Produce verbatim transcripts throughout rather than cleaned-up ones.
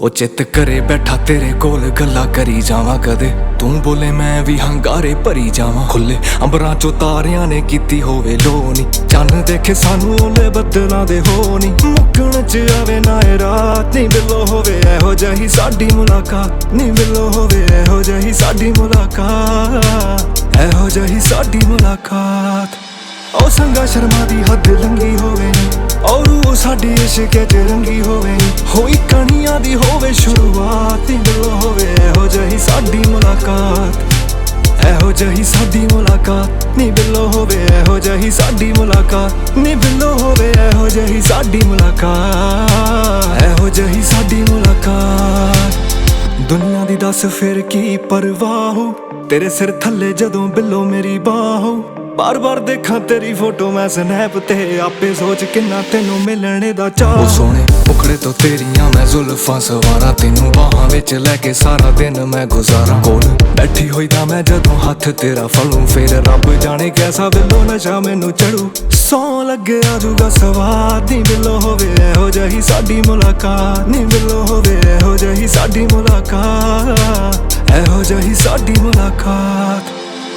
ओ चित करे बैठा तेरे कोल गल्ला करी जावां कदे तू बोले मैं भी हंगारे भरी जावां खुले अंबरां चो तारियां ने कीती होवे लोनी चन्न देखे सानू ओले बदलां दे होनी मुक्कण च आवे ना ए रात नी बिलो होवे एहो जही साडी मुलाकात नी बिलो होवे एहो जही साडी मुलाकात एहो जही साडी मुलाकात ओ संगा शर्मा दी हद लंगी होवे नी और वो साडी इश्के च रंगी होवे नी होई कणियां दी होवे शुरुआत नी बिलो होवे एहो जही साडी मुलाकात एहो जही साडी मुलाकात नी बिलो होवे एहो जही साडी मुलाकात नी बिलो होवे एहो जही साडी मुलाकात एहो जही साडी मुलाकात दुनिया दी दस फिर की परवाह हो तेरे सिर थल्ले जदों बिलो मेरी बाह बार बार देखा तेरी फोटो मैं स्नैप ते आपे सोच किन्ना तेनू मिलने दा चाह सोने मुखड़े तो तेरियां मैं जुल्फां सवारा तेनू बाहां विच लैके सारा दिन मैं गुजारा कोल बैठी होई दा मैं जदों हथ तेरा फलूं फिर रब जाने कैसा बिलो नशा मैनू चढ़ू सौ लगे आजूगा सवाद नी बिलो होवे एहो जही साडी मुलाकात नी बिलो होवे एहो जही साडी मुलाकात एहो जही साडी मुलाकात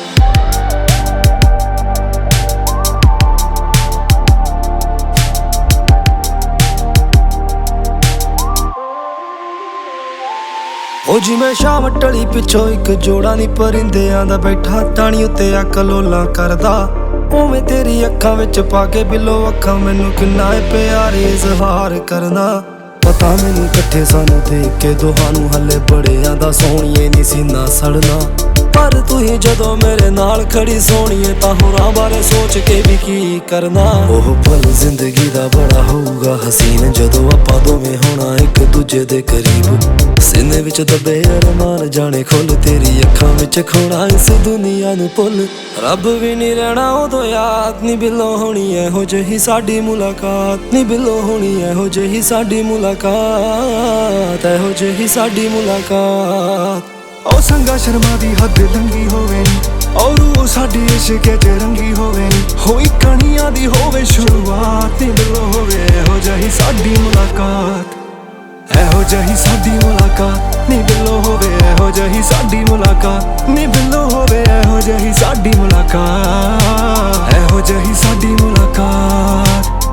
ओ जी मैं शाम टली पिछों एक जोड़ा नी परिंदियां दा बैठा तानी उत्ते अक लोला करदा उवें तेरी अखां विच पाके बिलो अखां मैनू किन्ना प्यार इजहार करदा पता मैनू कट्ठे सानू देख के दोहानू हले बड़ियां दा सोहणिए नी सीना सड़ना पर तू ही जदों मेरे नाल खड़ी सोहणिए तां होरां बारे सोच के भी की करना ओह पल जिंदगी दा बड़ा होऊगा हसीन जदों आपां दोवें होना एक दूजे दे करीब सीने विच दबे अरमान जाने खुल तेरी अखां विच खोना इस दुनिया नू भुल रब भी नी रहना उदों याद नी बिलो होनी एहो जही साडी मुलाकात नी बिलो होनी एहो जही साडी मुलाकात एहो जही साडी मुलाकात ओ संगा शर्मा दी हद लंगी होवे नी और वो साडी इश्के च रंगी होवे नी होई कणियां दी होवे शुरुआत नी बिलो होवे एहो जही साडी मुलाकात एहो जही साडी मुलाकात नी बिलो होवे एहो जही साडी मुलाकात नी बिलो होवे एहो जही साडी मुलाकात एहो जही साडी मुलाकात।